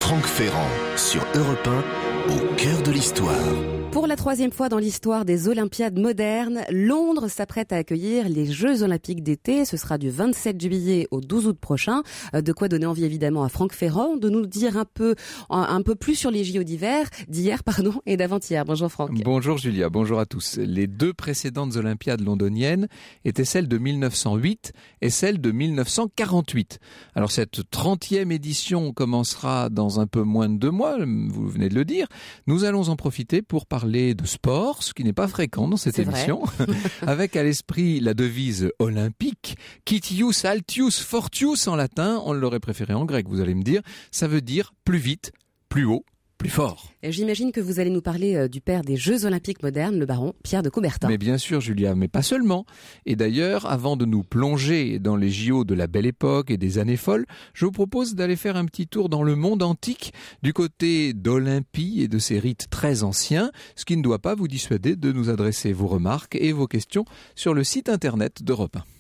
Franck Ferrand sur Europe 1, au cœur de l'histoire. Pour la troisième fois dans l'histoire des Olympiades modernes, Londres s'apprête à accueillir les Jeux Olympiques d'été. Ce sera du 27 juillet au 12 août prochain. De quoi donner envie évidemment à Franck Ferrand de nous dire un peu plus sur les JO d'hier, et d'avant-hier. Bonjour Franck. Bonjour Julia, bonjour à tous. Les deux précédentes Olympiades londoniennes étaient celles de 1908 et celle de 1948. Alors cette 30e édition commencera dans un peu moins de 2 mois, vous venez de le dire. Nous allons en profiter pour parler de sport, ce qui n'est pas fréquent dans cette émission, avec à l'esprit la devise olympique, Quitius altius fortius en latin, on l'aurait préféré en grec, vous allez me dire, ça veut dire plus vite, plus haut, plus fort. Et j'imagine que vous allez nous parler du père des Jeux Olympiques modernes, le baron Pierre de Coubertin. Mais bien sûr Julia, mais pas seulement. Et d'ailleurs, avant de nous plonger dans les JO de la belle époque et des années folles, je vous propose d'aller faire un petit tour dans le monde antique, du côté d'Olympie et de ses rites très anciens, ce qui ne doit pas vous dissuader de nous adresser vos remarques et vos questions sur le site internet d'Europe 1.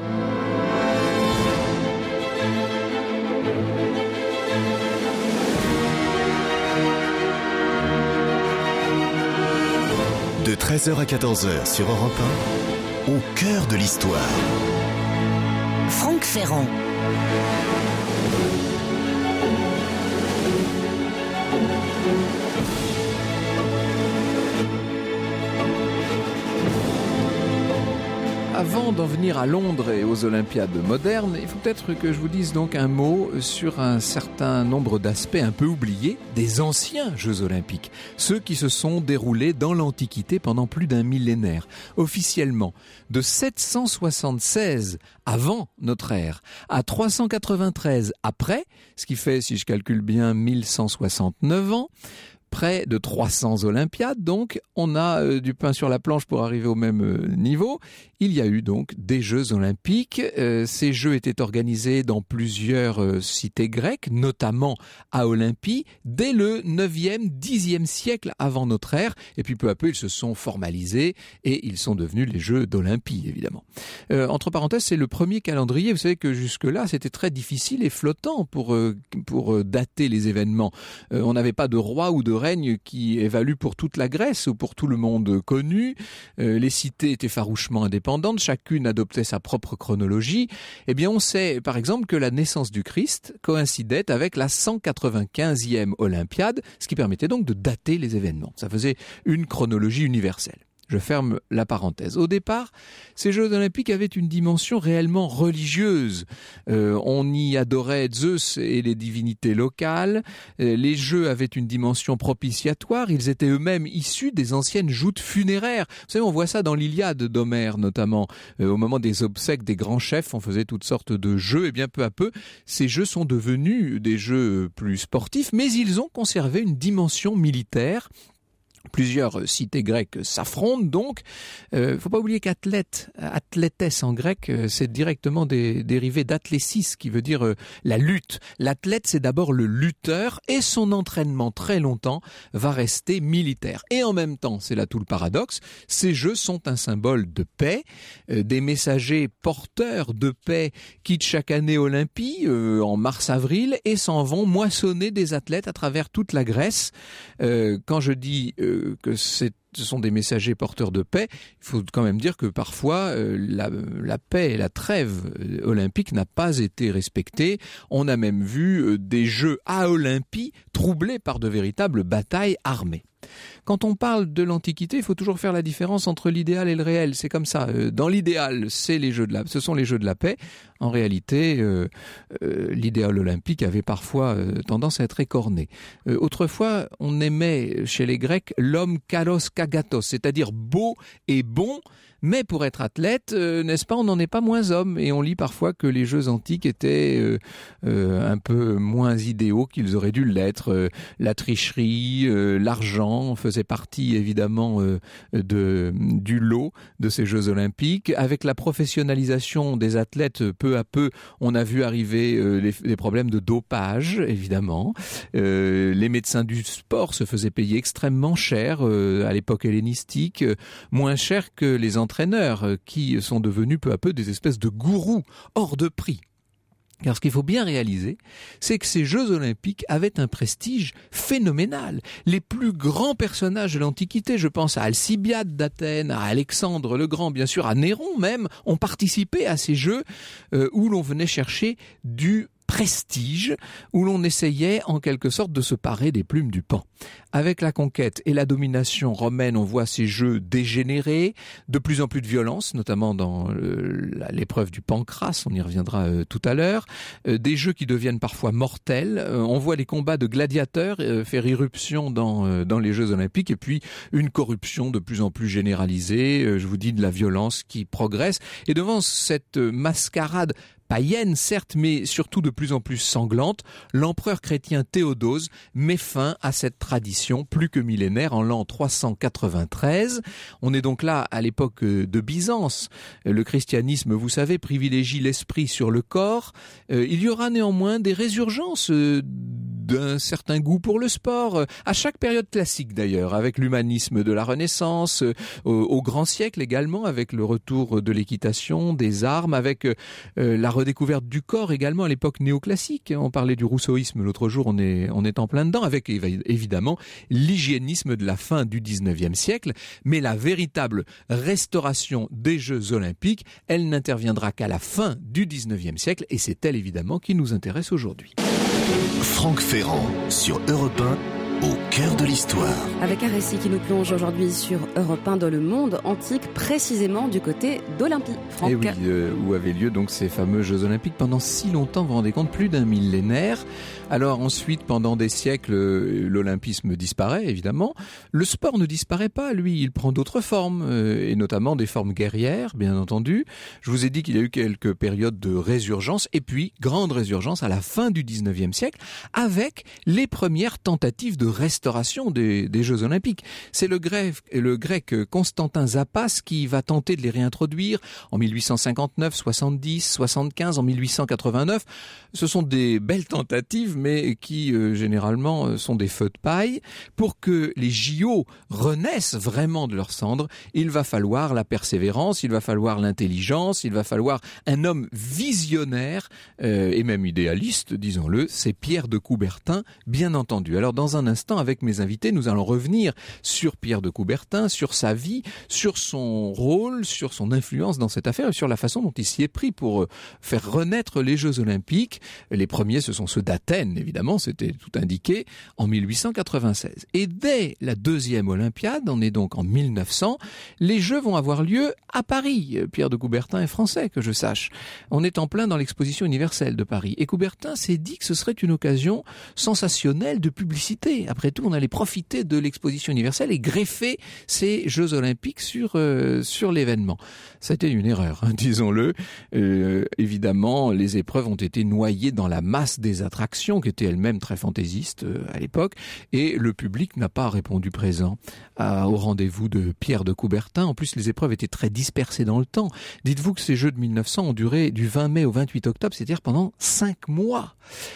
De 13h à 14h sur Europe 1, au cœur de l'histoire. Franck Ferrand. Avant d'en venir à Londres et aux Olympiades modernes, il faut peut-être que je vous dise donc un mot sur un certain nombre d'aspects un peu oubliés des anciens Jeux Olympiques, ceux qui se sont déroulés dans l'Antiquité pendant plus d'un millénaire. Officiellement, de 776 avant notre ère à 393 après, ce qui fait, si je calcule bien, 1169 ans, près de 300 Olympiades, donc on a du pain sur la planche pour arriver au même niveau. Il y a eu donc des Jeux Olympiques. Ces Jeux étaient organisés dans plusieurs cités grecques, notamment à Olympie, dès le 9e, 10e siècle avant notre ère. Et puis peu à peu, ils se sont formalisés et ils sont devenus les Jeux d'Olympie, évidemment. Entre parenthèses, c'est le premier calendrier. Vous savez que jusque-là, c'était très difficile et flottant pour dater les événements. On n'avait pas de roi ou de règne qui ait valu pour toute la Grèce ou pour tout le monde connu. Les cités étaient farouchement indépendantes, chacune adoptait sa propre chronologie. Eh bien, on sait par exemple que la naissance du Christ coïncidait avec la 195e Olympiade, ce qui permettait donc de dater les événements. Ça faisait une chronologie universelle. Je ferme la parenthèse. Au départ, ces Jeux Olympiques avaient une dimension réellement religieuse. On y adorait Zeus et les divinités locales. Les Jeux avaient une dimension propitiatoire. Ils étaient eux-mêmes issus des anciennes joutes funéraires. Vous savez, on voit ça dans l'Iliade d'Homère notamment. Au moment des obsèques des grands chefs, on faisait toutes sortes de jeux. Et bien peu à peu, ces jeux sont devenus des jeux plus sportifs, mais ils ont conservé une dimension militaire. Plusieurs cités grecques s'affrontent donc. Faut pas oublier qu'athlète, athlétesse en grec, c'est directement dérivé d'athlésis, qui veut dire la lutte. L'athlète, c'est d'abord le lutteur et son entraînement très longtemps va rester militaire. Et en même temps, c'est là tout le paradoxe, ces jeux sont un symbole de paix. Des messagers porteurs de paix quittent chaque année Olympie en mars-avril et s'en vont moissonner des athlètes à travers toute la Grèce. Quand je dis que ce sont des messagers porteurs de paix, il faut quand même dire que parfois la paix et la trêve olympique n'a pas été respectée. On a même vu des Jeux à Olympie troublés par de véritables batailles armées. Quand on parle de l'Antiquité, il faut toujours faire la différence entre l'idéal et le réel. C'est comme ça. Dans l'idéal, ce sont les Jeux de la paix. En réalité, l'idéal olympique avait parfois tendance à être écorné. Autrefois, on aimait chez les Grecs l'homme kalos kagatos, c'est-à-dire beau et bon. Mais pour être athlète, n'est-ce pas, on n'en est pas moins homme. Et on lit parfois que les Jeux antiques étaient un peu moins idéaux qu'ils auraient dû l'être. La tricherie, l'argent faisaient partie évidemment du lot de ces Jeux olympiques. Avec la professionnalisation des athlètes, peu à peu, on a vu arriver les problèmes de dopage, évidemment. Les médecins du sport se faisaient payer extrêmement cher à l'époque hellénistique, moins cher que les entraîneurs qui sont devenus peu à peu des espèces de gourous hors de prix. Car ce qu'il faut bien réaliser, c'est que ces Jeux olympiques avaient un prestige phénoménal. Les plus grands personnages de l'Antiquité, je pense à Alcibiade d'Athènes, à Alexandre le Grand, bien sûr, à Néron même, ont participé à ces Jeux où l'on venait chercher du prestige, où l'on essayait en quelque sorte de se parer des plumes du paon. Avec la conquête et la domination romaine, on voit ces jeux dégénérer, de plus en plus de violence, notamment dans l'épreuve du pancrace, on y reviendra tout à l'heure, des jeux qui deviennent parfois mortels, on voit les combats de gladiateurs faire irruption dans les Jeux olympiques, et puis une corruption de plus en plus généralisée, je vous dis de la violence qui progresse, et devant cette mascarade païenne, certes, mais surtout de plus en plus sanglante, l'empereur chrétien Théodose met fin à cette tradition plus que millénaire en l'an 393. On est donc là à l'époque de Byzance. Le christianisme, vous savez, privilégie l'esprit sur le corps. Il y aura néanmoins des résurgences d'un certain goût pour le sport, à chaque période classique d'ailleurs, avec l'humanisme de la Renaissance, au grand siècle également, avec le retour de l'équitation, des armes, avec la redécouverte du corps également à l'époque néoclassique. On parlait du rousseauisme l'autre jour, on est en plein dedans, avec évidemment l'hygiénisme de la fin du 19e siècle, mais la véritable restauration des Jeux olympiques, elle n'interviendra qu'à la fin du 19e siècle, et c'est elle évidemment qui nous intéresse aujourd'hui. Franck Ferrand sur Europe 1, au cœur de l'histoire. Avec un récit qui nous plonge aujourd'hui sur Europe 1 dans le monde antique, précisément du côté d'Olympie. Franck. Et oui, où avaient lieu donc ces fameux Jeux olympiques pendant si longtemps, vous vous rendez compte, plus d'un millénaire. Alors ensuite, pendant des siècles, l'olympisme disparaît évidemment. Le sport ne disparaît pas, lui, il prend d'autres formes, et notamment des formes guerrières, bien entendu. Je vous ai dit qu'il y a eu quelques périodes de résurgence, et puis grande résurgence à la fin du 19e siècle, avec les premières tentatives de restauration des Jeux olympiques. C'est le grec Constantin Zapas qui va tenter de les réintroduire en 1859, 70, 75, en 1889. Ce sont des belles tentatives, mais qui généralement sont des feux de paille. Pour que les JO renaissent vraiment de leurs cendres, il va falloir la persévérance, il va falloir l'intelligence, il va falloir un homme visionnaire et même idéaliste, disons-le, c'est Pierre de Coubertin, bien entendu. Alors dans un instant, avec mes invités, nous allons revenir sur Pierre de Coubertin, sur sa vie, sur son rôle, sur son influence dans cette affaire et sur la façon dont il s'y est pris pour faire renaître les Jeux olympiques. Les premiers, ce sont ceux d'Athènes, évidemment, c'était tout indiqué, en 1896. Et dès la deuxième Olympiade, on est donc en 1900, les Jeux vont avoir lieu à Paris. Pierre de Coubertin est français, que je sache. On est en plein dans l'exposition universelle de Paris. Et Coubertin s'est dit que ce serait une occasion sensationnelle de publicité. Après tout, on allait profiter de l'exposition universelle et greffer ces Jeux olympiques sur l'événement. C'était une erreur, hein, disons-le. Évidemment, les épreuves ont été noyées dans la masse des attractions, qui étaient elles-mêmes très fantaisistes à l'époque, et le public n'a pas répondu présent au rendez-vous de Pierre de Coubertin. En plus, les épreuves étaient très dispersées dans le temps. Dites-vous que ces Jeux de 1900 ont duré du 20 mai au 28 octobre, c'est-à-dire pendant 5 mois.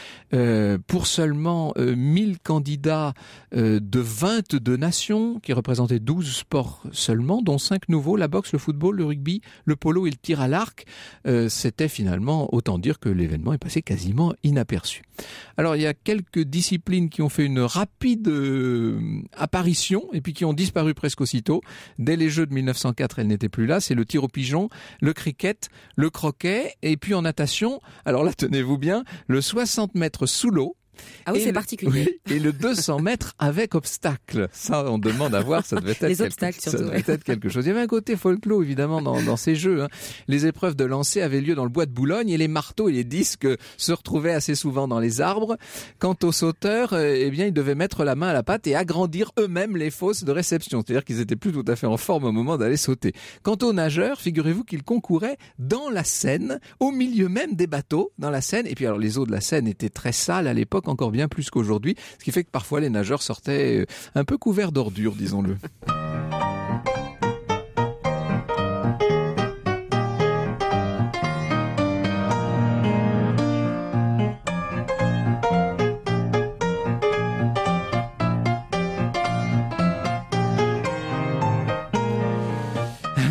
Pour seulement 1000 candidats de 22 nations qui représentaient 12 sports seulement, dont 5 nouveaux, la boxe, le football, le rugby, le polo et le tir à l'arc. C'était finalement, autant dire que l'événement est passé quasiment inaperçu. Alors il y a quelques disciplines qui ont fait une rapide apparition et puis qui ont disparu presque aussitôt. Dès les Jeux de 1904, elles n'étaient plus là. C'est le tir au pigeon, le cricket, le croquet et puis en natation, alors là tenez-vous bien, le 60 mètres sous l'eau. Ah oui, c'est particulier. Oui, et le 200 mètres avec obstacle. Ça, on demande à voir, ça devait être, les obstacles, surtout, ça devait être quelque chose. Il y avait un côté folklore, évidemment, dans ces jeux. Hein. Les épreuves de lancer avaient lieu dans le bois de Boulogne et les marteaux et les disques se retrouvaient assez souvent dans les arbres. Quant aux sauteurs, eh bien, ils devaient mettre la main à la pâte et agrandir eux-mêmes les fosses de réception. C'est-à-dire qu'ils étaient plus tout à fait en forme au moment d'aller sauter. Quant aux nageurs, figurez-vous qu'ils concouraient dans la Seine, au milieu même des bateaux, dans la Seine. Et puis alors, les eaux de la Seine étaient très sales à l'époque, encore bien plus qu'aujourd'hui, ce qui fait que parfois les nageurs sortaient un peu couverts d'ordures, disons-le.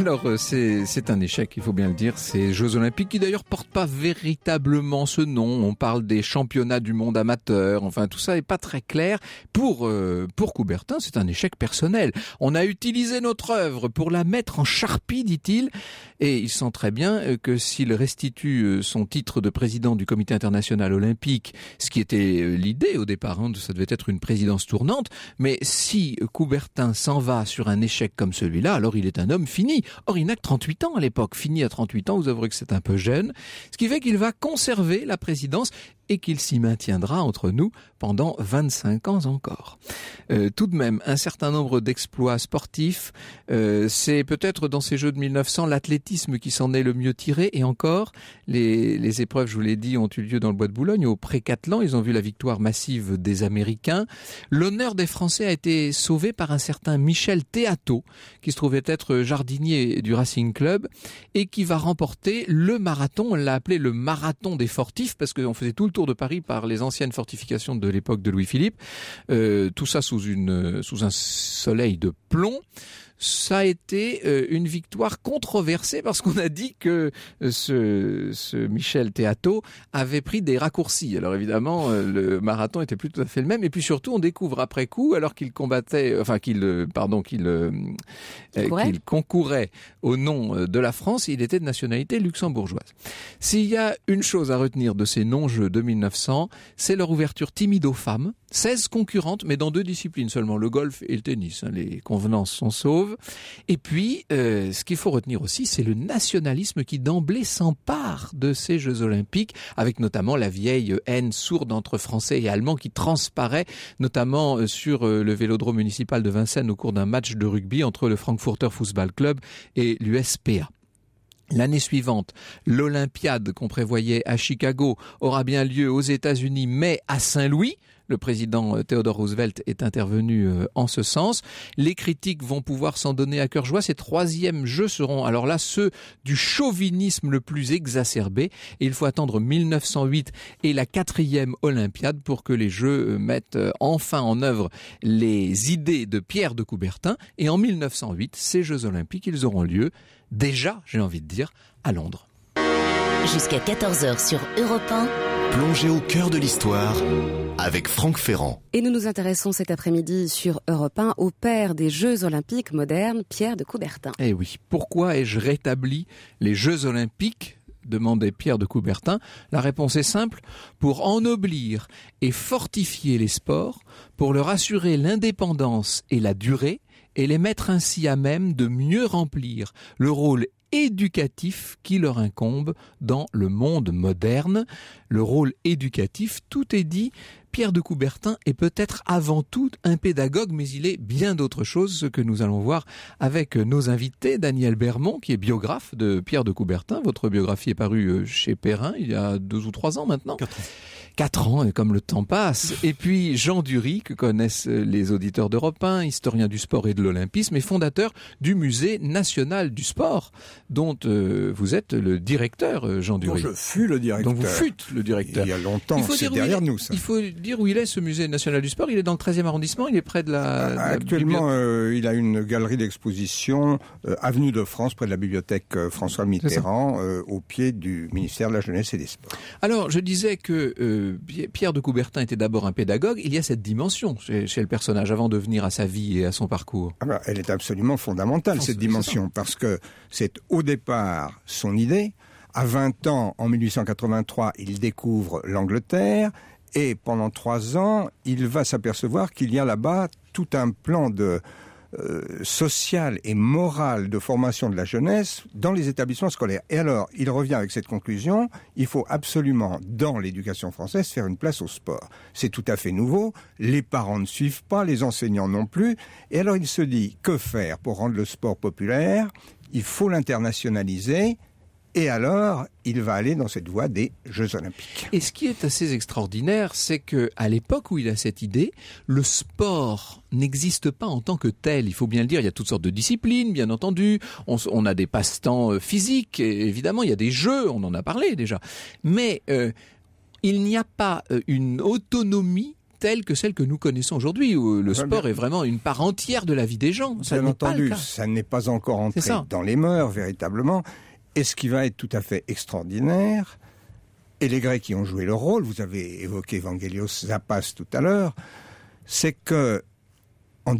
Alors, c'est un échec, il faut bien le dire. Ces Jeux Olympiques qui d'ailleurs portent pas véritablement ce nom. On parle des championnats du monde amateur. Enfin, tout ça est pas très clair. Pour Coubertin, c'est un échec personnel. On a utilisé notre œuvre pour la mettre en charpie, dit-il. Et il sent très bien que s'il restitue son titre de président du Comité international olympique, ce qui était l'idée au départ, ça devait être une présidence tournante, mais si Coubertin s'en va sur un échec comme celui-là, alors il est un homme fini. Or, il n'a que 38 ans à l'époque. Fini à 38 ans, vous avouerez que c'est un peu jeune. Ce qui fait qu'il va conserver la présidence et qu'il s'y maintiendra entre nous pendant 25 ans encore. Tout de même, un certain nombre d'exploits sportifs. C'est peut-être dans ces Jeux de 1900 l'athlétisme qui s'en est le mieux tiré. Et encore, les épreuves, je vous l'ai dit, ont eu lieu dans le Bois de Boulogne, au Pré-Catelan. Ils ont vu la victoire massive des Américains. L'honneur des Français a été sauvé par un certain Michel Théato, qui se trouvait être jardinier du Racing Club et qui va remporter le marathon. On l'a appelé le marathon des fortifs parce qu'on faisait tout le tour de Paris par les anciennes fortifications de l'époque de Louis-Philippe. Tout ça sous un soleil de plomb. Ça a été une victoire controversée parce qu'on a dit que ce Michel Théato avait pris des raccourcis. Alors évidemment, le marathon était plus tout à fait le même. Et puis surtout, on découvre après coup, alors qu'il combattait, qu'il concourait au nom de la France, il était de nationalité luxembourgeoise. S'il y a une chose à retenir de ces non-jeux de 1900, c'est leur ouverture timide aux femmes. 16 concurrentes, mais dans 2 disciplines seulement, le golf et le tennis. Les convenances sont sauves. Et puis, ce qu'il faut retenir aussi, c'est le nationalisme qui d'emblée s'empare de ces Jeux Olympiques, avec notamment la vieille haine sourde entre Français et Allemands qui transparaît, notamment sur le vélodrome municipal de Vincennes au cours d'un match de rugby entre le Frankfurter Fußball Club et l'USPA. L'année suivante, l'Olympiade qu'on prévoyait à Chicago aura bien lieu aux États-Unis, mais à Saint-Louis. Le président Theodore Roosevelt est intervenu en ce sens. Les critiques vont pouvoir s'en donner à cœur joie. Ces 3e Jeux seront alors là ceux du chauvinisme le plus exacerbé. Et il faut attendre 1908 et la 4e Olympiade pour que les Jeux mettent enfin en œuvre les idées de Pierre de Coubertin. Et en 1908, ces Jeux Olympiques, ils auront lieu déjà, j'ai envie de dire, à Londres. Jusqu'à 14h sur Europe 1. Plongez au cœur de l'histoire avec Franck Ferrand. Et nous nous intéressons cet après-midi sur Europe 1 au père des Jeux Olympiques modernes, Pierre de Coubertin. Eh oui, pourquoi ai-je rétabli les Jeux Olympiques ? Demandait Pierre de Coubertin. La réponse est simple, pour ennoblir et fortifier les sports, pour leur assurer l'indépendance et la durée, et les mettre ainsi à même de mieux remplir le rôle éducatif qui leur incombe dans le monde moderne. Le rôle éducatif, tout est dit. Pierre de Coubertin est peut-être avant tout un pédagogue, mais il est bien d'autres choses, ce que nous allons voir avec nos invités. Daniel Bermond, qui est biographe de Pierre de Coubertin. Votre biographie est parue chez Perrin il y a 2 ou 3 ans maintenant. 4 ans, et comme le temps passe. Et puis Jean Dury, que connaissent les auditeurs d'Europe 1, historien du sport et de l'olympisme, et fondateur du Musée national du sport, dont vous êtes le directeur, Jean Dury. Donc je fus le directeur. Donc vous fûtes le directeur. Il y a longtemps, c'est derrière nous ça. Il faut dire où il est, ce Musée national du sport. Il est dans le 13e arrondissement, il est près de la... Actuellement, il a une galerie d'exposition, avenue de France, près de la bibliothèque François Mitterrand, au pied du ministère de la Jeunesse et des Sports. Alors, je disais que Pierre de Coubertin était d'abord un pédagogue. Il y a cette dimension chez le personnage, avant de venir à sa vie et à son parcours. Elle est absolument fondamentale, cette dimension, parce que c'est au départ son idée. À 20 ans, en 1883, il découvre l'Angleterre. Et pendant 3 ans, il va s'apercevoir qu'il y a là-bas tout un plan de social et moral de formation de la jeunesse dans les établissements scolaires. Et alors, il revient avec cette conclusion, il faut absolument, dans l'éducation française, faire une place au sport. C'est tout à fait nouveau, les parents ne suivent pas, les enseignants non plus. Et alors, il se dit, que faire pour rendre le sport populaire ? Il faut l'internationaliser. Et alors, il va aller dans cette voie des Jeux Olympiques. Et ce qui est assez extraordinaire, c'est que à l'époque où il a cette idée, le sport n'existe pas en tant que tel. Il faut bien le dire, il y a toutes sortes de disciplines, bien entendu. On a des passe-temps physiques, et évidemment, il y a des jeux, on en a parlé déjà. Mais il n'y a pas une autonomie telle que celle que nous connaissons aujourd'hui, où le sport est vraiment une part entière de la vie des gens. Bien entendu, ça n'est pas encore entré dans les mœurs, véritablement. Et ce qui va être tout à fait extraordinaire, et les Grecs qui ont joué le rôle, vous avez évoqué Evangelios Zapas tout à l'heure, c'est que en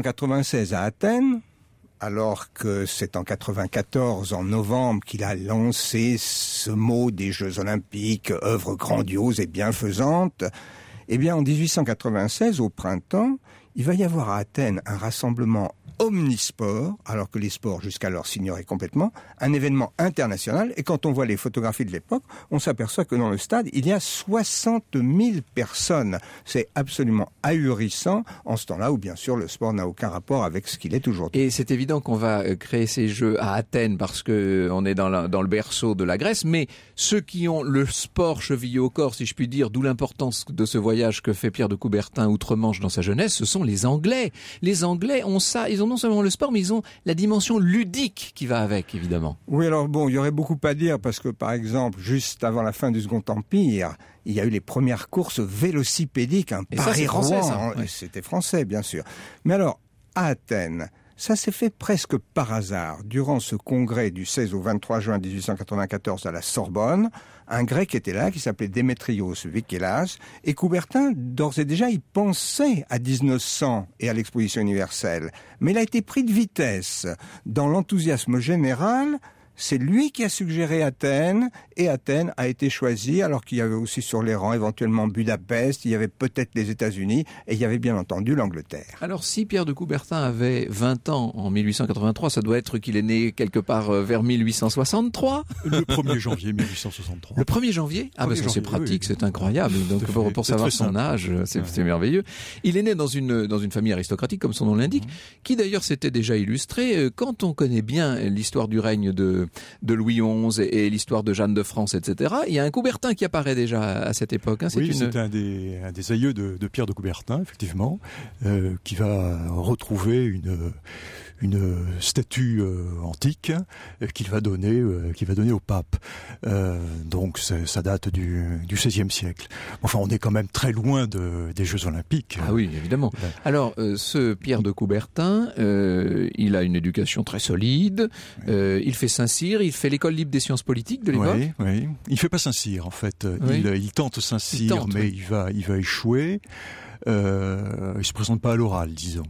1896 à Athènes, alors que c'est en 94, en novembre, qu'il a lancé ce mot des Jeux Olympiques, œuvre grandiose et bienfaisante, eh bien en 1896, au printemps, il va y avoir à Athènes un rassemblement omnisport, alors que les sports jusqu'alors s'ignoraient complètement, un événement international, et quand on voit les photographies de l'époque, on s'aperçoit que dans le stade, il y a 60 000 personnes. C'est absolument ahurissant, en ce temps-là où bien sûr le sport n'a aucun rapport avec ce qu'il est aujourd'hui. Et c'est évident qu'on va créer ces Jeux à Athènes parce que on est dans le berceau de la Grèce, mais ceux qui ont le sport chevillé au corps, si je puis dire, d'où l'importance de ce voyage que fait Pierre de Coubertin outre-Manche dans sa jeunesse, ce sont les Anglais. Les Anglais ont ça, ils ont non seulement le sport, mais ils ont la dimension ludique qui va avec, évidemment. Oui, alors bon, il y aurait beaucoup à dire, parce que par exemple, juste avant la fin du Second Empire, il y a eu les premières courses vélocipédiques, un Paris-Rouen, c'était français, bien sûr. Mais alors, à Athènes, ça s'est fait presque par hasard. Durant ce congrès du 16 au 23 juin 1894 à la Sorbonne, un Grec était là qui s'appelait Démétrios Vikélas, et Coubertin, d'ores et déjà, il pensait à 1900 et à l'exposition universelle. Mais il a été pris de vitesse. Dans l'enthousiasme général, c'est lui qui a suggéré Athènes, et Athènes a été choisie, alors qu'il y avait aussi sur les rangs éventuellement Budapest, il y avait peut-être les États-Unis, et il y avait bien entendu l'Angleterre. Alors si Pierre de Coubertin avait 20 ans en 1883, ça doit être qu'il est né quelque part vers 1863 ? Le 1er janvier 1863. Le 1er janvier ? Ah, parce que c'est pratique, c'est incroyable. Donc pour savoir son âge, c'est merveilleux. Il est né dans une famille aristocratique, comme son nom l'indique, qui d'ailleurs s'était déjà illustrée. Quand on connaît bien l'histoire du règne de Louis XI et l'histoire de Jeanne de France, etc. Il y a un Coubertin qui apparaît déjà à cette époque. C'est un des aïeux de Pierre de Coubertin, effectivement, qui va retrouver une statue antique qu'il va donner au pape. Donc ça date du XVIe siècle. Enfin, on est quand même très loin des Jeux Olympiques. Ah oui, évidemment. Alors, ce Pierre de Coubertin, il a une éducation très solide. Il fait Saint-Cyr, il fait l'école libre des sciences politiques de l'époque. Oui. Il fait pas Saint-Cyr, en fait. Oui. Il tente Saint-Cyr, mais il va échouer. Il se présente pas à l'oral, disons.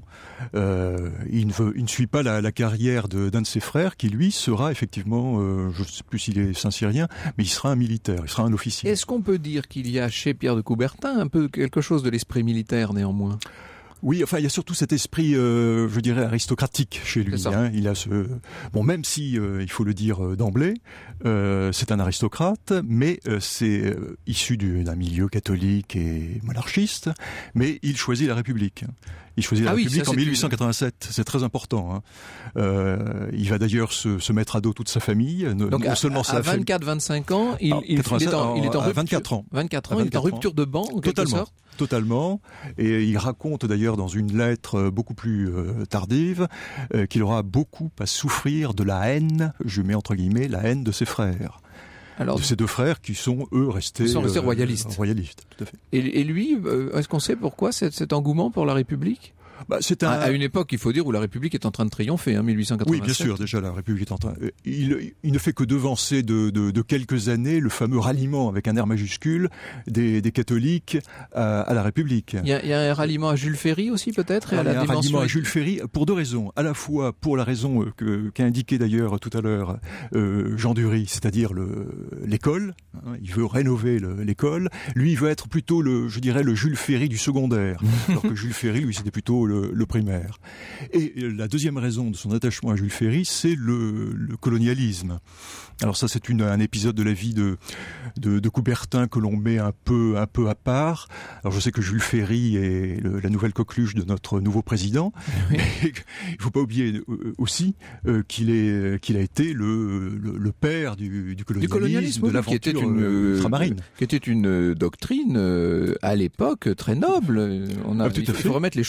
Il ne suit pas la carrière d'un de ses frères, qui lui sera effectivement, je ne sais plus s'il est Saint-Cyrien, mais il sera un militaire, il sera un officier. Est-ce qu'on peut dire qu'il y a chez Pierre de Coubertin un peu quelque chose de l'esprit militaire néanmoins ? Oui, enfin, il y a surtout cet esprit, je dirais, aristocratique chez lui. Il a même si, il faut le dire d'emblée, c'est un aristocrate, mais c'est issu d'un milieu catholique et monarchiste, mais il choisit la République. Il choisit la République en 1887, c'est très important. Il va d'ailleurs se mettre à dos toute sa famille. Donc non seulement à 24-25 ans, il est en rupture. 24 ans. 24 ans, il est en rupture de banc, en quelque sorte. Totalement. Et il raconte d'ailleurs dans une lettre beaucoup plus tardive qu'il aura beaucoup à souffrir de la haine, je mets entre guillemets, la haine de ses frères. Alors, de ces deux frères qui sont, eux, restés royalistes. Royalistes, tout à fait. Et lui, est-ce qu'on sait pourquoi cet engouement pour la République ? À une époque, il faut dire, où la République est en train de triompher, 1887. Oui, bien sûr, déjà la République est en train... Il ne fait que devancer de quelques années le fameux ralliement, avec un R majuscule, des catholiques à la République. Il y a un ralliement à Jules Ferry aussi, peut-être, un ralliement à Jules Ferry, pour deux raisons. À la fois pour la raison qu'a indiqué d'ailleurs tout à l'heure Jean Dury, c'est-à-dire l'école. Il veut rénover l'école. Lui, il veut être plutôt le Jules Ferry du secondaire. Alors que Jules Ferry, lui, c'était plutôt le primaire. Et la deuxième raison de son attachement à Jules Ferry, c'est le colonialisme. Alors ça, c'est un épisode de la vie de Coubertin que l'on met un peu à part. Alors je sais que Jules Ferry est la nouvelle coqueluche de notre nouveau président. Oui. Mais il faut pas oublier aussi qu'il a été le père du colonialisme, de l'aventure ultramarine. Qui était une doctrine à l'époque très noble. Il faut remettre les choses dans leur contexte.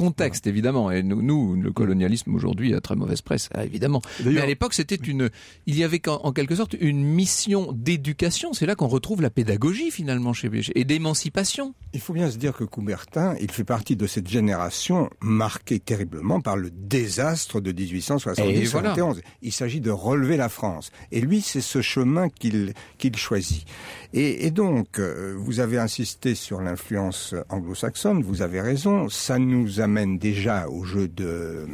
contexte, évidemment. Et nous, le colonialisme aujourd'hui a très mauvaise presse, évidemment. Mais à l'époque, il y avait en quelque sorte une mission d'éducation. C'est là qu'on retrouve la pédagogie, finalement, et d'émancipation. Il faut bien se dire que Coubertin, il fait partie de cette génération marquée terriblement par le désastre de 1870-71. Voilà. Il s'agit de relever la France. Et lui, c'est ce chemin qu'il choisit. Et donc, vous avez insisté sur l'influence anglo-saxonne, vous avez raison, ça nous amène déjà au jeu de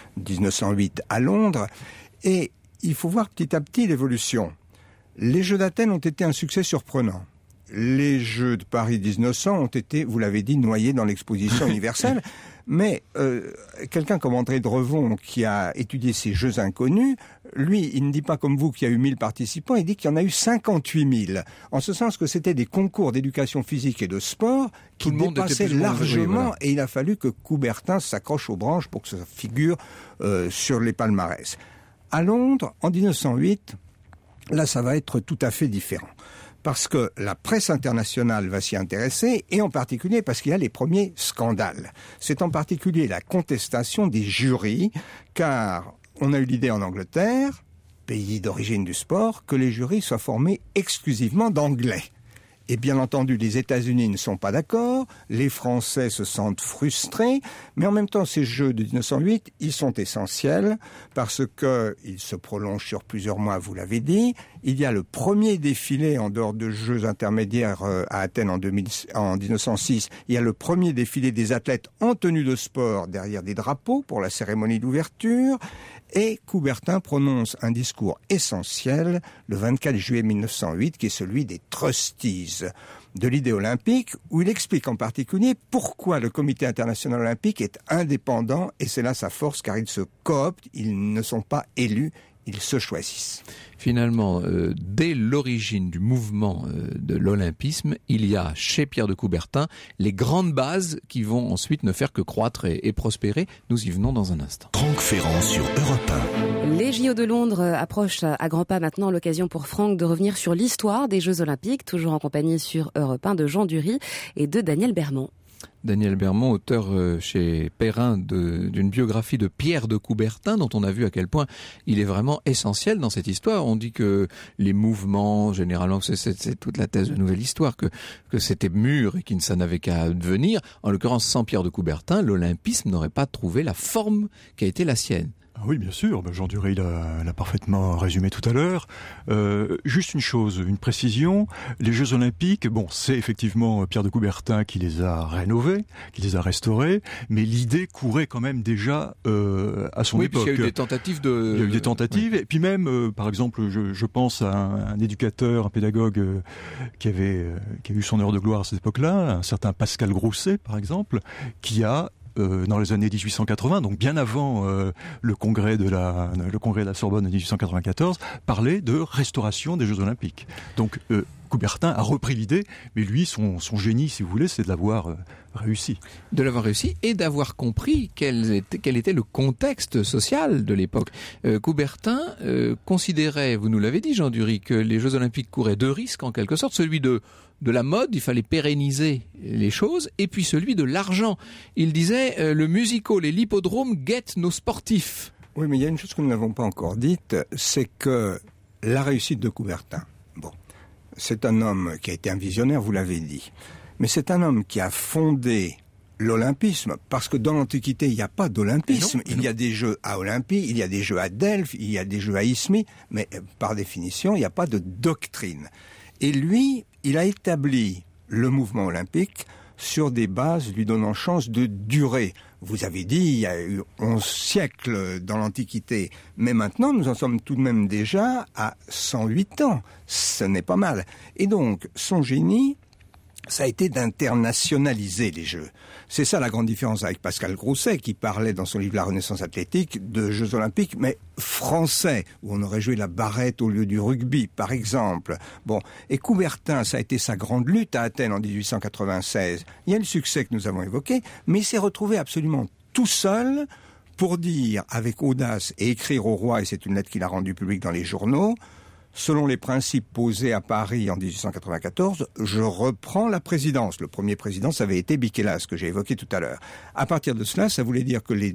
1908 à Londres, et il faut voir petit à petit l'évolution. Les Jeux d'Athènes ont été un succès surprenant. Les Jeux de Paris 1900 ont été, vous l'avez dit, noyés dans l'exposition universelle. Mais quelqu'un comme André Drevon, qui a étudié ces Jeux inconnus, lui, il ne dit pas comme vous qu'il y a eu 1000 participants, il dit qu'il y en a eu 58 000. En ce sens que c'était des concours d'éducation physique et de sport qui dépassaient largement, voilà. Et il a fallu que Coubertin s'accroche aux branches pour que ça figure sur les palmarès. À Londres, en 1908, là, ça va être tout à fait différent. Parce que la presse internationale va s'y intéresser, et en particulier parce qu'il y a les premiers scandales. C'est en particulier la contestation des jurys, car on a eu l'idée en Angleterre, pays d'origine du sport, que les jurys soient formés exclusivement d'anglais. Et bien entendu, les États-Unis ne sont pas d'accord, les Français se sentent frustrés, mais en même temps, ces Jeux de 1908, ils sont essentiels parce qu'ils se prolongent sur plusieurs mois, vous l'avez dit. Il y a le premier défilé en dehors de Jeux intermédiaires à Athènes en 1906. Il y a le premier défilé des athlètes en tenue de sport derrière des drapeaux pour la cérémonie d'ouverture. Et Coubertin prononce un discours essentiel le 24 juillet 1908, qui est celui des trustees de l'idée olympique, où il explique en particulier pourquoi le Comité international olympique est indépendant, et c'est là sa force, car ils se cooptent, ils ne sont pas élus, ils se choisissent. Finalement, dès l'origine du mouvement de l'olympisme, il y a chez Pierre de Coubertin les grandes bases qui vont ensuite ne faire que croître et prospérer. Nous y venons dans un instant. Franck Ferrand sur Europe 1. Les JO de Londres approchent à grands pas maintenant, l'occasion pour Franck de revenir sur l'histoire des Jeux Olympiques, toujours en compagnie sur Europe 1 de Jean Dury et de Daniel Bermond. Daniel Bermond, auteur chez Perrin d'une biographie de Pierre de Coubertin, dont on a vu à quel point il est vraiment essentiel dans cette histoire. On dit que les mouvements, généralement, c'est toute la thèse de Nouvelle Histoire, que c'était mûr et que ça n'avait qu'à devenir. En l'occurrence, sans Pierre de Coubertin, l'olympisme n'aurait pas trouvé la forme qui a été la sienne. Ah oui, bien sûr. Jean Dury l'a parfaitement résumé tout à l'heure. Juste une chose, une précision. Les Jeux Olympiques, c'est effectivement Pierre de Coubertin qui les a rénovés, qui les a restaurés, mais l'idée courait quand même déjà à son époque. Oui, il y a eu des tentatives Il y a eu des tentatives, et puis même, par exemple, je pense à un éducateur, un pédagogue qui a eu son heure de gloire à cette époque-là, un certain Pascal Grousset, par exemple, qui a dans les années 1880, donc bien avant le congrès de la Sorbonne en 1894, parlait de restauration des Jeux Olympiques. Donc Coubertin a repris l'idée, mais lui, son génie, si vous voulez, c'est de l'avoir réussi. De l'avoir réussi et d'avoir compris quel était le contexte social de l'époque. Coubertin considérait, vous nous l'avez dit Jean Dury, que les Jeux Olympiques couraient deux risques en quelque sorte, celui de la mode, il fallait pérenniser les choses, et puis celui de l'argent. Il disait, le music-hall et l'hippodrome guettent nos sportifs. Oui, mais il y a une chose que nous n'avons pas encore dite, c'est que la réussite de Coubertin, c'est un homme qui a été un visionnaire, vous l'avez dit, mais c'est un homme qui a fondé l'olympisme, parce que dans l'Antiquité, il n'y a pas d'olympisme. Il y a des jeux à Olympie, il y a des jeux à Delphes, il y a des jeux à Isthmie, mais par définition, il n'y a pas de doctrine. Et lui, il a établi le mouvement olympique sur des bases lui donnant chance de durer. Vous avez dit, il y a eu 11 siècles dans l'Antiquité, mais maintenant, nous en sommes tout de même déjà à 108 ans. Ce n'est pas mal. Et donc, son génie, ça a été d'internationaliser les Jeux. C'est ça la grande différence avec Pascal Grousset, qui parlait dans son livre La Renaissance athlétique de Jeux olympiques, mais français, où on aurait joué la barrette au lieu du rugby, par exemple. Et Coubertin, ça a été sa grande lutte à Athènes en 1896. Il y a le succès que nous avons évoqué, mais il s'est retrouvé absolument tout seul pour dire avec audace et écrire au roi, et c'est une lettre qu'il a rendue publique dans les journaux, selon les principes posés à Paris en 1894, je reprends la présidence. Le premier président, ça avait été Bikelas, que j'ai évoqué tout à l'heure. À partir de cela, ça voulait dire que les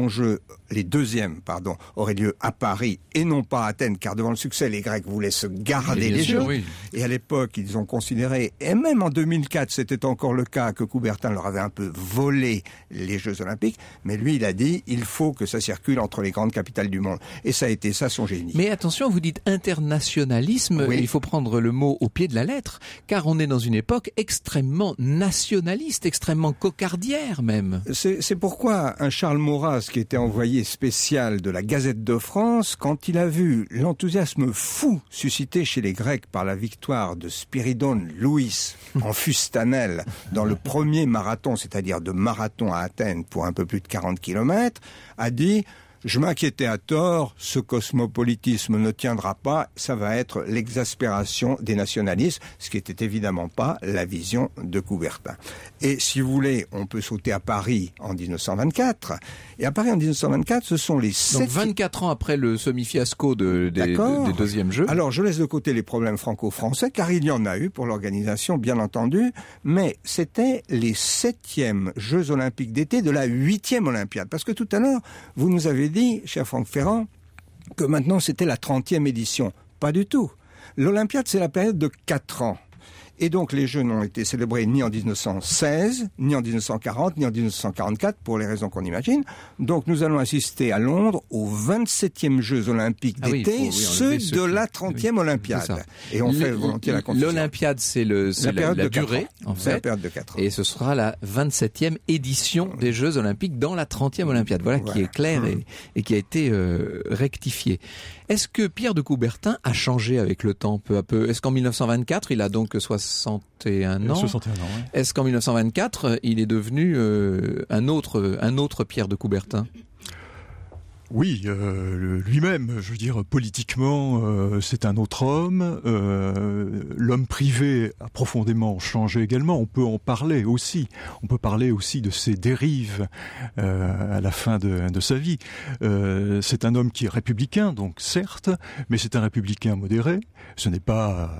deuxièmes, auraient lieu à Paris et non pas à Athènes, car devant le succès, les Grecs voulaient se garder les Jeux. Oui. Et à l'époque, ils ont considéré, et même en 2004, c'était encore le cas, que Coubertin leur avait un peu volé les Jeux Olympiques. Mais lui, il a dit, il faut que ça circule entre les grandes capitales du monde. Et ça a été ça son génie. Mais attention, vous dites internationalisme, oui. Il faut prendre le mot au pied de la lettre, car on est dans une époque extrêmement nationaliste, extrêmement cocardière même. C'est pourquoi un Charles Maurras, qui était envoyé spécial de la Gazette de France, quand il a vu l'enthousiasme fou suscité chez les Grecs par la victoire de Spyridon Louis en Fustanel dans le premier marathon, c'est-à-dire de marathon à Athènes pour un peu plus de 40 km, a dit: je m'inquiétais à tort, ce cosmopolitisme ne tiendra pas, ça va être l'exaspération des nationalistes, ce qui n'était évidemment pas la vision de Coubertin. Et si vous voulez, on peut sauter à Paris en 1924, et à Paris en 1924, ce sont les 7... Donc 24 ans après le semi-fiasco des deuxièmes Jeux. Alors je laisse de côté les problèmes franco-français, car il y en a eu pour l'organisation, bien entendu, mais c'était les 7e Jeux Olympiques d'été de la 8e Olympiade, parce que tout à l'heure, vous nous avez dit, cher Franck Ferrand, que maintenant c'était la 30e édition. Pas du tout. L'Olympiade, c'est la période de 4 ans. Et donc les Jeux n'ont été célébrés ni en 1916, ni en 1940, ni en 1944, pour les raisons qu'on imagine. Donc nous allons assister à Londres aux 27e Jeux Olympiques d'été, ceux de la 30e Olympiade. Et on fait volontiers la confusion. L'Olympiade, c'est la durée, en fait. C'est la période de 4 ans. Et ce sera la 27e édition des Jeux Olympiques dans la 30e Olympiade. Voilà, qui est clair et qui a été rectifié. Est-ce que Pierre de Coubertin a changé avec le temps, peu à peu? Est-ce qu'en 1924, il a donc 61 ans? 61 ans, oui. Est-ce qu'en 1924, il est devenu un autre Pierre de Coubertin? Oui, lui-même, je veux dire, politiquement, c'est un autre homme. L'homme privé a profondément changé également. On peut en parler aussi. On peut parler aussi de ses dérives à la fin de sa vie. C'est un homme qui est républicain, donc certes, mais c'est un républicain modéré. Ce n'est pas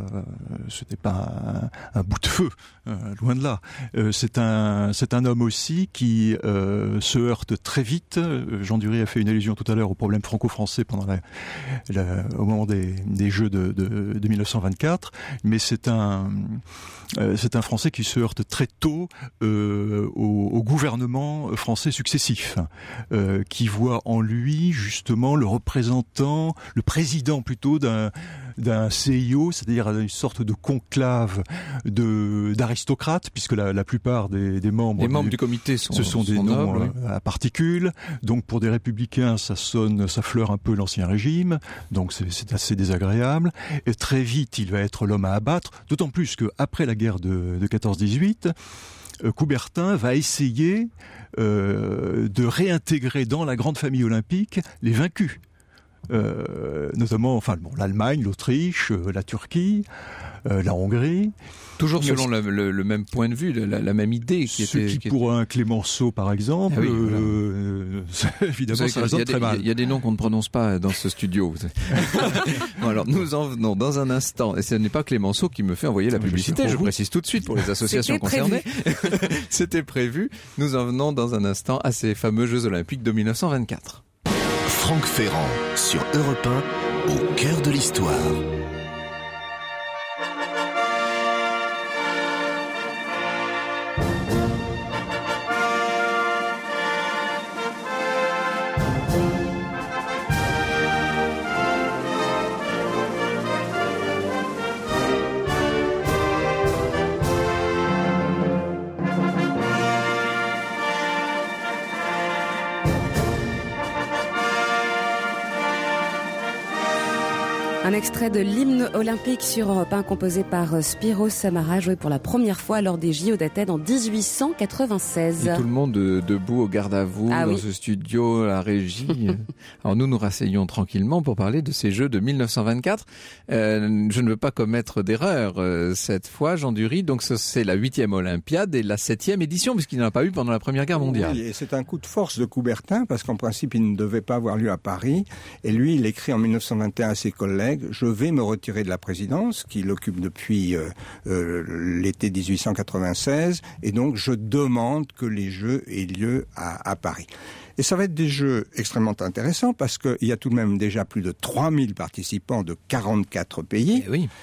un bout de feu, loin de là. C'est un homme aussi qui se heurte très vite. Jean Dury a fait une allusion tout à l'heure au problème franco-français pendant au moment des Jeux de 1924, mais c'est un Français qui se heurte très tôt au gouvernement français successif, qui voit en lui justement le représentant, le président plutôt d'un CIO, c'est-à-dire une sorte de conclave d'aristocrates, puisque la plupart des membres du comité sont des noms à particules. Donc pour des républicains, ça fleure un peu l'ancien régime, donc c'est assez désagréable. Et très vite, il va être l'homme à abattre, d'autant plus qu'après la guerre de 14-18, Coubertin va essayer de réintégrer dans la grande famille olympique les vaincus. Notamment l'Allemagne, l'Autriche, la Turquie, la Hongrie. Toujours selon le même point de vue, la même idée. Pour un Clémenceau, par exemple, évidemment, ça résonne très mal. Il y a des noms qu'on ne prononce pas dans ce studio. Alors, nous en venons dans un instant, et ce n'est pas Clémenceau qui me fait envoyer la publicité, je précise tout de suite pour les associations concernées. C'était prévu. Nous en venons dans un instant à ces fameux Jeux Olympiques de 1924. Franck Ferrand, sur Europe 1, au cœur de l'histoire. Un extrait de l'hymne olympique sur Europe 1 composé par Spyros Samara, joué pour la première fois lors des JO d'Athènes en 1896. Et tout le monde debout au garde à vous dans ce studio, la régie. Alors nous rasseyons tranquillement pour parler de ces Jeux de 1924. Je ne veux pas commettre d'erreur cette fois, Jean Dury. Donc c'est la 8e Olympiade et la 7e édition, puisqu'il n'y en a pas eu pendant la Première Guerre mondiale. Oui, et c'est un coup de force de Coubertin, parce qu'en principe, il ne devait pas avoir lieu à Paris. Et lui, il écrit en 1921 à ses collègues: collègues, je vais me retirer de la présidence, qu'il occupe depuis l'été 1896, et donc je demande que les Jeux aient lieu à Paris. Et ça va être des Jeux extrêmement intéressants parce qu'il y a tout de même déjà plus de 3000 participants de 44 pays,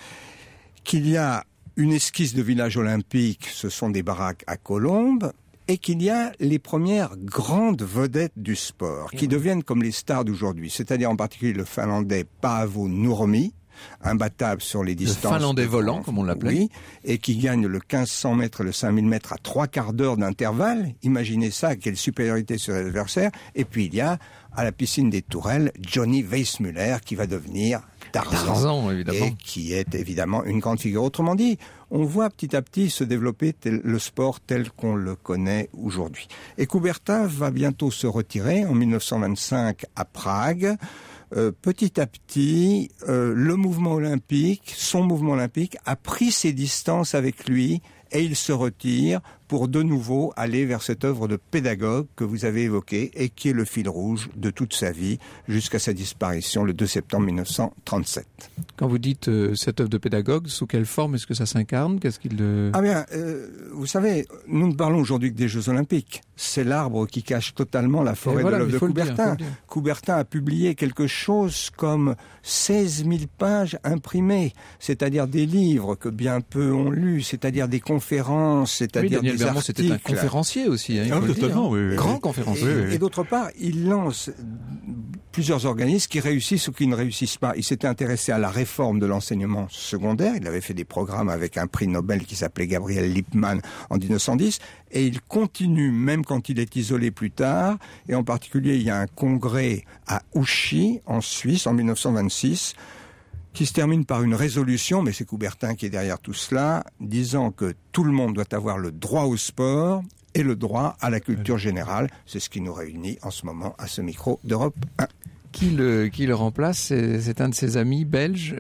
qu'il y a une esquisse de village olympique, ce sont des baraques à Colombes, et qu'il y a les premières grandes vedettes du sport qui deviennent comme les stars d'aujourd'hui, c'est-à-dire en particulier le Finlandais Paavo Nurmi, imbattable sur les distances. Le Finlandais volant, comme on l'appelait. Oui, et qui gagne le 1500 mètres et le 5000 mètres à 3/4 d'heure d'intervalle. Imaginez ça, quelle supériorité sur l'adversaire. Et puis il y a, à la piscine des Tourelles, Johnny Weissmuller qui va devenir Tarzan, évidemment. Et qui est évidemment une grande figure. Autrement dit, on voit petit à petit se développer le sport tel qu'on le connaît aujourd'hui. Et Coubertin va bientôt se retirer en 1925 à Prague. Petit à petit, le mouvement olympique, son mouvement olympique, a pris ses distances avec lui et il se retire pour de nouveau aller vers cette œuvre de pédagogue que vous avez évoquée et qui est le fil rouge de toute sa vie jusqu'à sa disparition le 2 septembre 1937. Quand vous dites cette œuvre de pédagogue, sous quelle forme est-ce que ça s'incarne ? Qu'est-ce qu'il Ah bien, vous savez, nous ne parlons aujourd'hui que des Jeux Olympiques. C'est l'arbre qui cache totalement la forêt de l'œuvre de Coubertin. Coubertin a publié quelque chose comme 16 000 pages imprimées, c'est-à-dire des livres que bien peu ont lus, c'est-à-dire des conférences, c'est-à-dire des articles. C'était un conférencier aussi, hein, totalement, oui. Grand conférencier. Et d'autre part, il lance plusieurs organismes qui réussissent ou qui ne réussissent pas. Il s'était intéressé à la réforme de l'enseignement secondaire. Il avait fait des programmes avec un prix Nobel qui s'appelait Gabriel Lippmann en 1910. Et il continue, même quand il est isolé plus tard. Et en particulier, il y a un congrès à Ouchy, en Suisse, en 1926, qui se termine par une résolution, mais c'est Coubertin qui est derrière tout cela, disant que tout le monde doit avoir le droit au sport et le droit à la culture générale. C'est ce qui nous réunit en ce moment à ce micro d'Europe 1. Qui le remplace, c'est un de ses amis belges.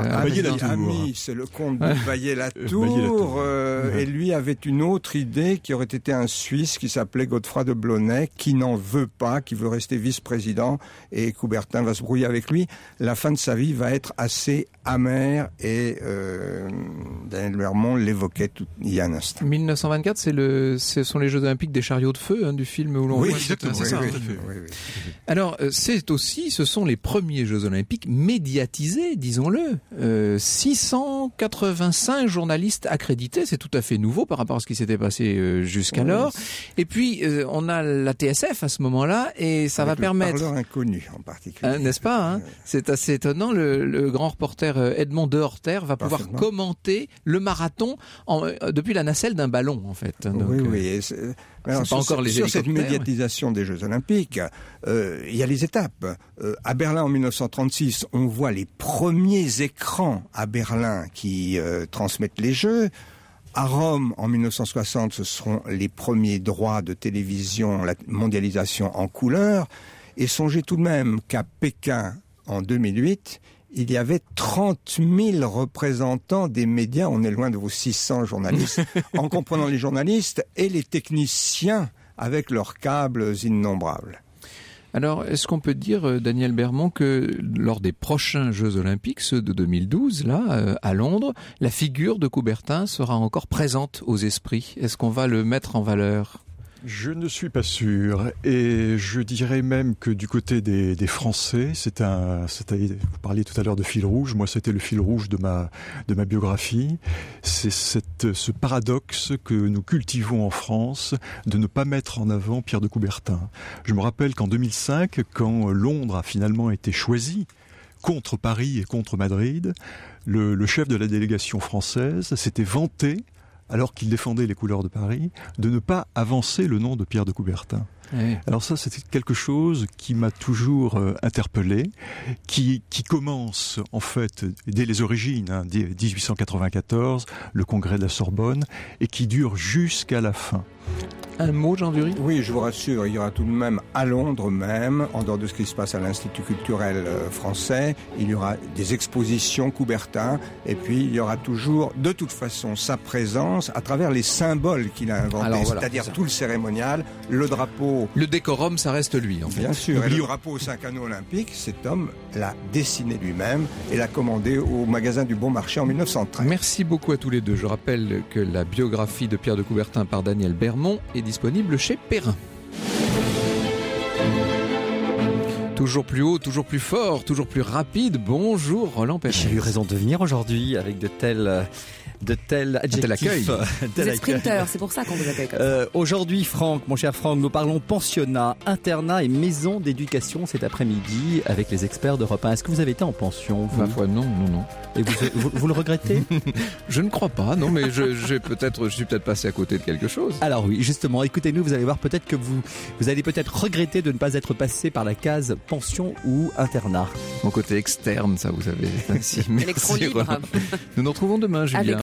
Ami, c'est le comte de Vaillé-Latour. Et lui avait une autre idée qui aurait été un Suisse qui s'appelait Godefroy de Blonay, qui n'en veut pas, qui veut rester vice-président. Et Coubertin va se brouiller avec lui. La fin de sa vie va être assez amère et Daniel Bermond l'évoquait il y a un instant. 1924, ce sont les Jeux Olympiques des chariots de feu, du film où l'on voit. Exactement. Oui. Alors, ce sont les premiers Jeux Olympiques médiatisés, disons-le. 685 journalistes accrédités, c'est tout à fait nouveau par rapport à ce qui s'était passé jusqu'alors. Et puis, on a la TSF à ce moment-là, et ça va permettre... Le parleur inconnu, en particulier. N'est-ce pas, C'est assez étonnant. Le grand reporter Edmond Dehorter va pouvoir commenter le marathon depuis la nacelle d'un ballon, en fait. Donc, oui. Alors, sur cette médiatisation des Jeux Olympiques, il y a les étapes. À Berlin en 1936, on voit les premiers écrans à Berlin qui transmettent les Jeux. À Rome, en 1960, ce seront les premiers droits de télévision, la mondialisation en couleur. Et songez tout de même qu'à Pékin, en 2008, il y avait 30 000 représentants des médias, on est loin de vos 600 journalistes, en comprenant les journalistes et les techniciens avec leurs câbles innombrables. Alors, est-ce qu'on peut dire, Daniel Bermond, que lors des prochains Jeux Olympiques, ceux de 2012, là, à Londres, la figure de Coubertin sera encore présente aux esprits ? Est-ce qu'on va le mettre en valeur ? Je ne suis pas sûr, et je dirais même que du côté des Français, vous parliez tout à l'heure de fil rouge, moi c'était le fil rouge de ma biographie, c'est ce paradoxe que nous cultivons en France de ne pas mettre en avant Pierre de Coubertin. Je me rappelle qu'en 2005, quand Londres a finalement été choisi contre Paris et contre Madrid, le chef de la délégation française s'était vanté, alors qu'il défendait les couleurs de Paris, de ne pas avancer le nom de Pierre de Coubertin. Oui. Alors ça, c'était quelque chose qui m'a toujours interpellé, qui commence en fait dès les origines, 1894, le congrès de la Sorbonne, et qui dure jusqu'à la fin. Un mot, Jean Dury ? Oui, je vous rassure, il y aura tout de même à Londres même, en dehors de ce qui se passe à l'Institut culturel français, il y aura des expositions Coubertin, et puis il y aura toujours, de toute façon, sa présence à travers les symboles qu'il a inventés, c'est-à-dire tout le cérémonial, le drapeau drapeau. Le décorum, ça reste lui, en fait. Bien sûr, et le drapeau aux 5 anneaux olympiques, cet homme l'a dessiné lui-même et l'a commandé au magasin du Bon Marché en 1913. Merci beaucoup à tous les deux. Je rappelle que la biographie de Pierre de Coubertin par Daniel Bermond est disponible chez Perrin. Toujours plus haut, toujours plus fort, toujours plus rapide. Bonjour Roland Pérez. J'ai eu raison de venir aujourd'hui avec de tels adjectifs. Vous êtes sprinter, c'est pour ça qu'on vous accueille comme ça. Aujourd'hui, Franck, mon cher Franck, nous parlons pensionnat, internat et maison d'éducation cet après-midi avec les experts d'Europe 1. Est-ce que vous avez été en pension, vous ? Ma foi, non. Et vous le regrettez ? Je ne crois pas, non, mais je suis peut-être passé à côté de quelque chose. Alors oui, justement, écoutez-nous, vous allez voir peut-être que vous allez peut-être regretter de ne pas être passé par la case pension ou internat. Mon côté externe, ça vous savez. Merci. Électron libre. Nous nous retrouvons demain, Julien.